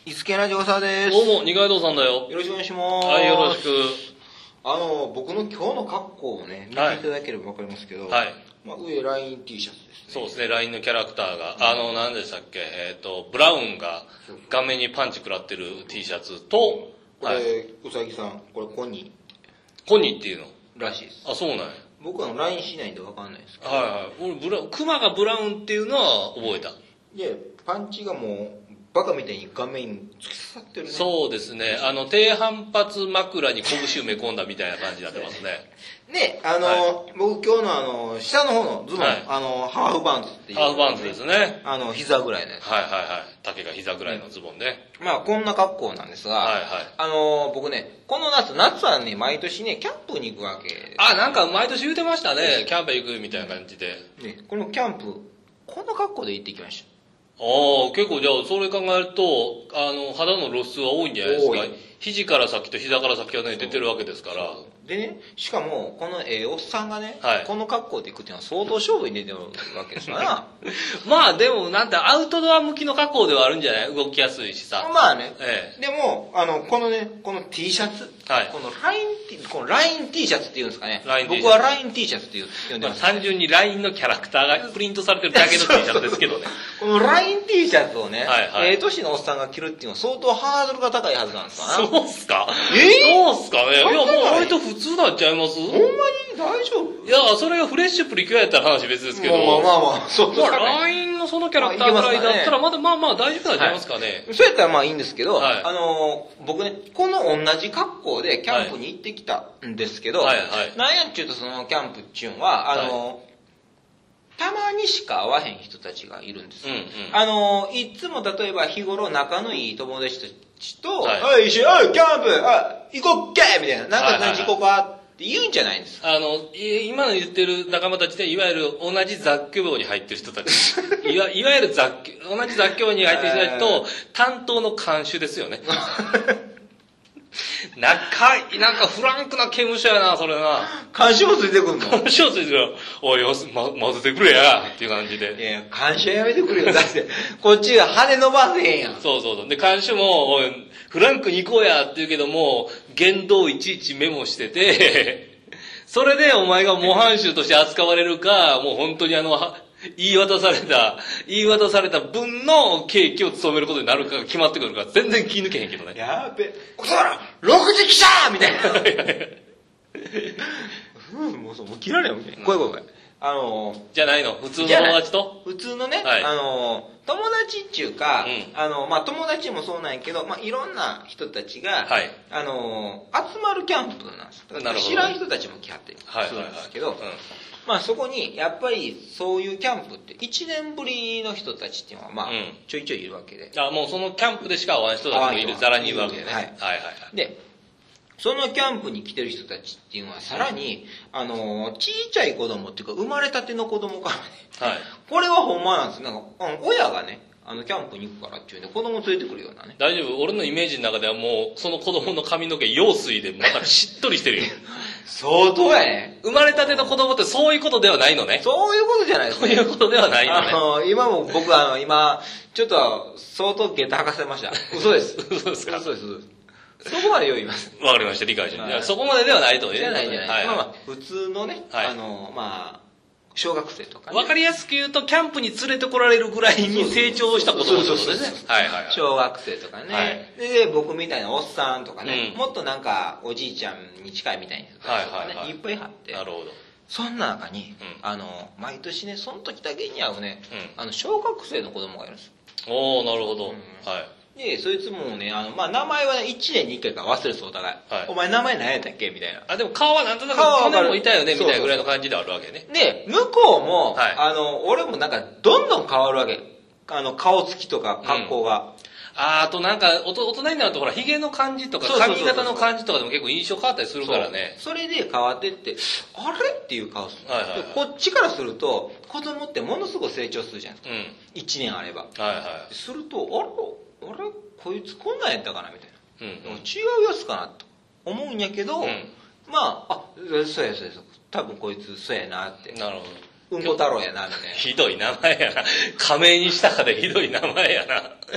いつけラジオさです。 どうも、二階堂さんだよ。 よろしくお願いします。 はい、よろしく。 僕の今日の格好をね、見ていただければわかりますけど、 はい。 上、LINE T シャツですね。 そうですね、LINE のキャラクターが、何でしたっけ、ブラウンが顔面にパンチ食らってる T シャツと、 これ、うさぎさん、これコニコニーっていうのーらしいです。 あ、そうなんや。 僕はLINE しないんでわかんないですけど。 はいはい。俺、クマがブラウンっていうのは覚えた。 で、パンチがもう、バカみたいに顔面に突き刺さってるね。 そうですね。低反発枕に拳埋め込んだみたいな感じになってますね。 で、僕今日の下の方のズボン、ハーフパンツっていう、 ハーフパンツですね。 膝ぐらいのやつ。 はいはいはい。丈が膝ぐらいのズボンね。 こんな格好なんですが、 はいはい。僕ね、この夏はね、毎年ね、キャンプに行くわけです。 なんか毎年言うてましたね。キャンプ行くみたいな感じで。 ね、このキャンプ、こんな格好で行ってきました。 結構じゃあ、それ考えると、肌の露出は多いんじゃないですか。肘から先と膝から先はね、出てるわけですから。 でね、しかも、このおっさんがね、 はい、 この格好で行くっていうのは相当勝負に出てるわけですからまあでも、なんて、アウトドア向きの格好ではあるんじゃない？動きやすいしさ。 まあね。でも、このね、この T シャツ、 はい、 このライン T シャツっていうんですかね。僕は LINE T シャツって呼んでます。 単純に LINE のキャラクターがプリントされてるだけの T シャツですけどね。 この LINE T シャツをね、 はいはい、 年のおっさんが着るっていうのは相当ハードルが高いはずなんですかね。そうっすか？そうっすかね。いや、もう割と普通になっちゃいます？ ほんまに大丈夫？ いや、それがフレッシュプリキュアやったら話別ですけど。 まあ、そう。 LINE のそのキャラクターぐらいだったら、まあ大丈夫なんちゃいますかね。 そうやったらまあいいんですけど、 はい、 僕ね、この同じ格好でキャンプに行ってきたんですけど、なんやっちゅうとそのキャンプっちゅうんは、たまにしか会わへん人たちがいるんですよ。いつも例えば日頃仲のいい友達たちと、一緒に、キャンプ、行こっけみたいな、なんか何時行こうかって言うんじゃないんです。 今の言ってる仲間たちで、いわゆる同じ雑居房に入ってる人たち。いわゆる同じ雑居房に入ってる人たちと、担当の看守ですよね。なんかフランクな刑務所やな、それな。 監視もついてくんの？ 監視もついてくる。おい、混ぜてくれや、っていう感じで。 いや、監視はやめてくれよ。だって、こっちが羽伸ばせへんやん。 そう。で、監視も、おい、フランクに行こうや、って言うけども、言動いちいちメモしてて、それでお前が模範囚として扱われるか、もう本当に言い渡された分の刑期を務めることになるかが決まってくるから、全然気抜けへんけどね。 やべ、こそら、6時来たみたいな。もう切られよ、みたいな。怖い。 じゃないの？普通の友達と？ 普通のね、友達っていうか、友達もそうなんやけど、いろんな人たちが、集まるキャンプなんです。なるほど。知らん人たちも来はってするんですけど、そこに、やっぱり、そういうキャンプって、1年ぶりの人たちっていうのは、ちょいちょいいるわけで。 もうそのキャンプでしか会わない人たちもいる、ざらにいるわけでね。はい。 で、そのキャンプに来てる人たちっていうのは、さらに、ちいちゃい子供っていうか、生まれたての子供からね、これはほんまなんです。親がね、キャンプに行くからっていうんで、子供連れてくるようなね。 大丈夫？俺のイメージの中ではもう、その子供の髪の毛、用水でまたしっとりしてるよ。 相当やね。 生まれたての子供ってそういうことではないのね。 そういうことじゃないですね。 そういうことではないのね。 今も僕今、ちょっと、相当下駄吐かせました。嘘です。 嘘ですか？ 嘘です。そこまでよう言います。 わかりました、理解しました。そこまでではないと。 じゃない。普通のね、小学生とかね。 わかりやすく言うと、キャンプに連れてこられるぐらいに成長した子供ってことですね。 小学生とかね。で、僕みたいなおっさんとかね、もっとなんか、おじいちゃんに近いみたいな人とかね、いっぱい貼って。 なるほど。 そんな中に、毎年ね、その時だけに会うね、小学生の子供がいるんですよ。 おー、なるほど。はい。 で、そいつもね、名前はね、1年に1回か忘れるお互い。お前名前何やったっけみたいな。 でも顔はなんとなく、去年もいたよね、みたいなぐらいの感じであるわけね。 で、向こうも、俺もなんか、どんどん変わるわけ。顔つきとか、格好が。 あとなんか、大人になるとほら、髭の感じとか、髪型の感じとかでも結構印象変わったりするからね。 それで変わってって、あれっていう顔する。こっちからすると、子供ってものすごい成長するじゃないですか。1年あれば。すると、あれこいつこんなんやったかなみたいな。違うやつかなと思うんやけど、そうや。多分こいつそうやなって。 なるほど。 うんこ太郎やな、みたいな。 ひどい名前やな。仮名にしたかでひどい名前やな。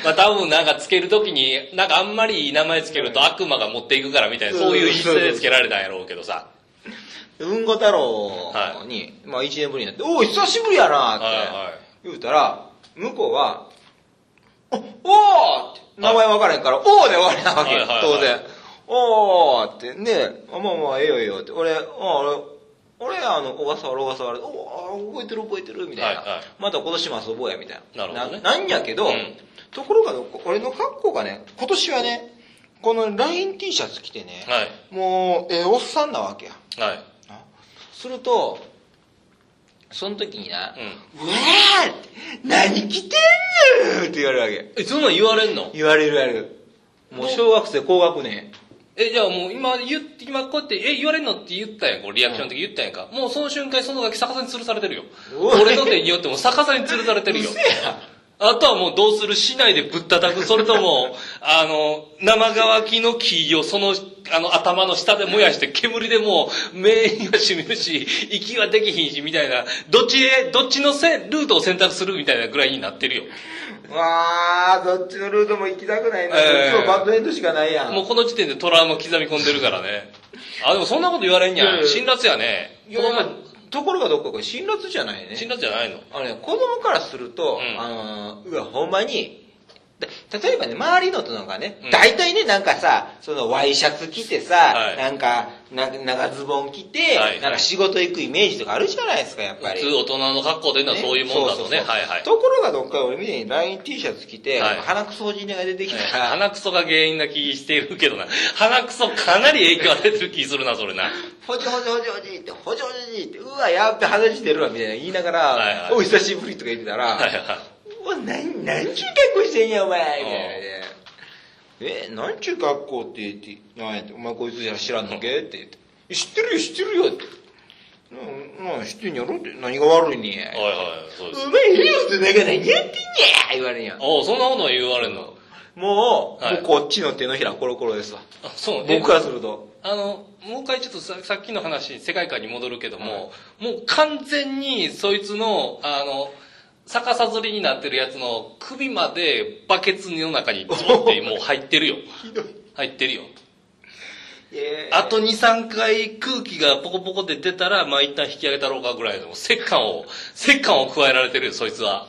まあ多分なんかつけるときに、なんかあんまりいい名前つけると悪魔が持っていくからみたいな、そういう意思でつけられたんやろうけどさ。 うんこ太郎に、まあ1年ぶりになって、おー久しぶりやなって言うたら、向こうは、おーって名前分からへんから、おーで終わりなわけ、当然。おーって、で、まあまあ、ええよええよって、俺、小笠原、おー、覚えてる、みたいな。また今年も遊ぼうや、みたいな。 なるほどね。 なんやけど、ところが、俺の格好がね、今年はね、このライン T シャツ着てね、もう、おっさんなわけや。すると、その時にな、うわーって、何着てんのって言われるわけ。 そんなん言われんの？ 言われる。もう小学生高学年。 じゃあもう今こうやって、言われんのって言ったやん、こうリアクション的に言ったやんか。もうその瞬間そのガキ逆さに吊るされてるよ。俺の手によっても逆さに吊るされてるよ。あとはもうどうする？市内でぶったたく？それとも、生乾きの木をその、頭の下で燃やして煙でもう、目にはしみるし、息はできひんし、みたいな、どっちのルートを選択するみたいなぐらいになってるよ。 わー、どっちのルートも行きたくないな。どっちもバッドエンドしかないやん。 もうこの時点でトラウマ刻み込んでるからね。でもそんなこと言われんやん。辛辣やね。 ところがどっかこれ辛辣じゃないね。 辛辣じゃないの？ 子供からすると、うわ、ほんまに、例えばね、周りの人がね、大体ね、なんかさ、そのワイシャツ着てさ、なんか、長ズボン着て、なんか仕事行くイメージとかあるじゃないですか、やっぱり。 普通大人の格好というのはそういうもんだとね。 ところがどっか俺みたいにライン T シャツ着て、鼻くそおじいねが出てきたら。 鼻くそが原因な気してるけどな。鼻くそかなり影響与えてる気するな、それな。 ほじほじほじほじって、ほじほじって、うわ、やっべ、鼻血出るわ、みたいな言いながら、お久しぶりとか言ってたら、何ちゅう格好してんやお前みたいな。何ちゅう格好って言って、お前こいつじゃ知らんのけって言って。知ってるよって。知ってんやろって。何が悪いねや。 そうです。 お前いるよって何やってんや言われんや。 そんなこと言われんの？ もうこっちの手のひらコロコロですわ。 そう僕からすると。 もう一回ちょっとさっきの話、世界観に戻るけども、もう完全にそいつの、逆さずりになってるやつの首までバケツの中にズボってもう入ってるよ。入ってるよ。あと2、3回空気がポコポコで出たら、まあ一旦引き上げたろうかぐらいの石棺を加えられてるよ、そいつは。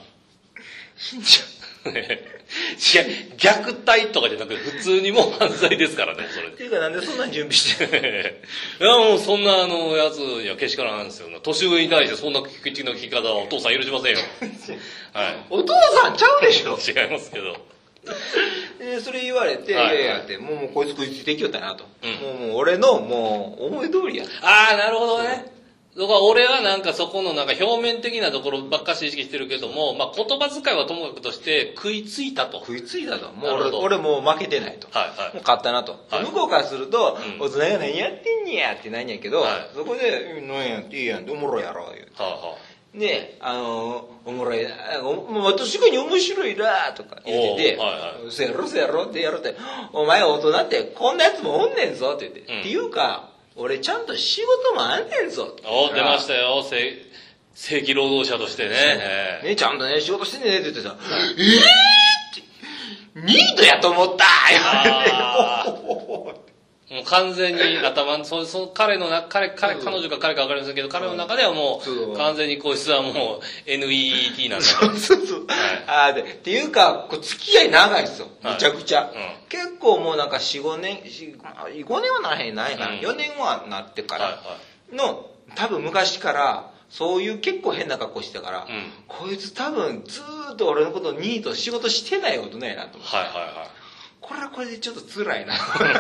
虐待とかじゃなくて普通にもう犯罪ですからね、それ。 っていうかなんでそんな準備していやもうそんなやつにはけしからんなんですよ。年上に対してそんな口の聞き方はお父さん許しませんよ。 お父さんちゃうでしょ。 違いますけど。 それ言われて、もうこいつ食いついてきよったなと。もう俺のもう思い通りや。 なるほどね。だから俺はなんかそこのなんか表面的なところばっかし意識してるけども、まあ言葉遣いはともかくとして食いついたと。 食いついたと。もう俺もう負けてないと。もう勝ったなと。向こうからすると、大人が何やってんねやってなんやけど、そこで、何やっていいやんっておもろいやろ、言うて。で、おもろい、私がに面白いなとか言ってて、せやろってやろって、お前大人ってこんなやつもおんねんぞって言って。っていうか、俺ちゃんと仕事もあんねんぞ。 出ましたよ、正規労働者としてね。 ちゃんとね、仕事してんねって言ってさ、ってニートやと思った言われて、 もう完全に彼女か彼か分かりませんけど、彼の中ではもう、完全にこいつはもう NEET なんだ。 そう。っていうか、付き合い長いですよ。めちゃくちゃ。結構もうなんか4、5年はならへんないかな。4年はなってからの、多分昔から、そういう結構変な格好してたから、こいつ多分ずーっと俺のことニート仕事してないことないなと思って。これはこれでちょっと辛いな。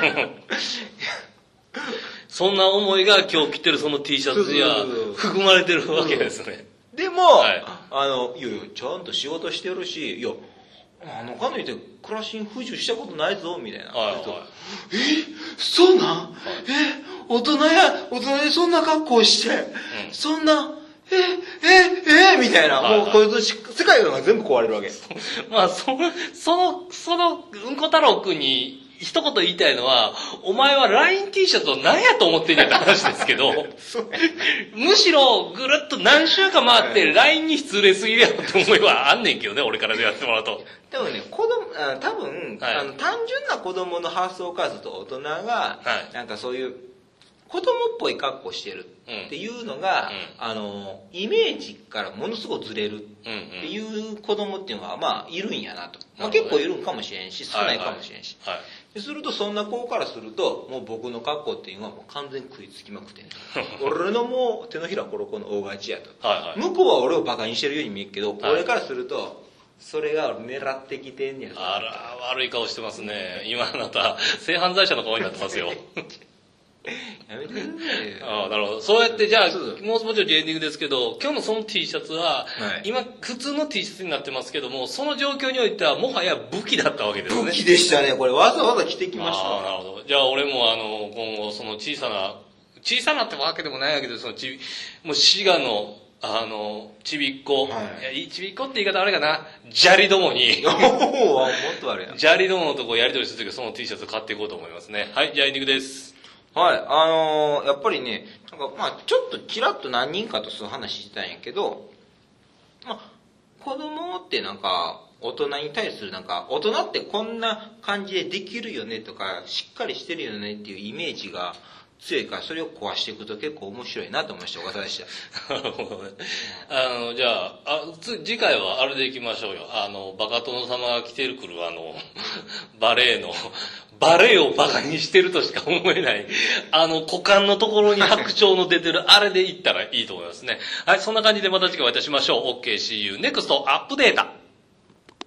そんな思いが今日着てるその T シャツには含まれてるわけですね。 でも、いや、ちゃんと仕事してるし、いや、彼女って暮らしに不自由したことないぞ、みたいな。そうなん？大人でそんな格好して、そんな、みたいな、もうこいつ世界が全部壊れるわけ。 まあ、その、うんこ太郎くんに一言言いたいのは、お前は LINE T シャツを何やと思ってんねんって話ですけど、むしろぐるっと何週間回って LINE に失礼すぎるやろって思いはあんねんけどね、俺からでやってもらうと。 でもね、多分、単純な子供の発想からすると大人が、なんかそういう子供っぽい格好してるっていうのが、イメージからものすごくずれるっていう子供っていうのが、まあ、いるんやなと。まあ、結構いるんかもしれんし、少ないかもしれんし。すると、そんな子からすると、もう僕の格好っていうのはもう完全に食いつきまくってん俺のもう手のひらコロコロの大勝ちやと。向こうは俺をバカにしてるように見えるけど、俺からすると、それが狙ってきてんねや。 あら、悪い顔してますね。今あなた、性犯罪者の顔になってますよ。 やめてくださいよ。 ああ、なるほど。そうやって、じゃあ、もう少しエンディングですけど、今日のその T シャツは、今、普通の T シャツになってますけども、その状況においては、もはや武器だったわけですね。 武器でしたね。これ、わざわざ着てきました。 ああ、なるほど。じゃあ、俺も、今後、その小さなってわけでもないわけです。もう滋賀の、ちびっこ、ちびっこって言い方あれかな、砂利どもに、 もっと悪いな。 砂利どものとこやり取りするときは、その T シャツ買っていこうと思いますね。はい、じゃあエンディングです。 はい、やっぱりね、なんかまあちょっとちらっと何人かとそういう話してたんやけど、まあ子供ってなんか大人に対するなんか大人ってこんな感じでできるよねとかしっかりしてるよねっていうイメージが強いから、それを壊していくと結構面白いなと思いました。小笠でした。 なるほどね。じゃあ、次回はあれでいきましょうよ。バカ殿様が来てくるバレエをバカにしてるとしか思えない、股間のところに白鳥の出てるあれでいったらいいと思いますね。はい、そんな感じでまた次回お会いいたしましょう。OK, see you next アップデート。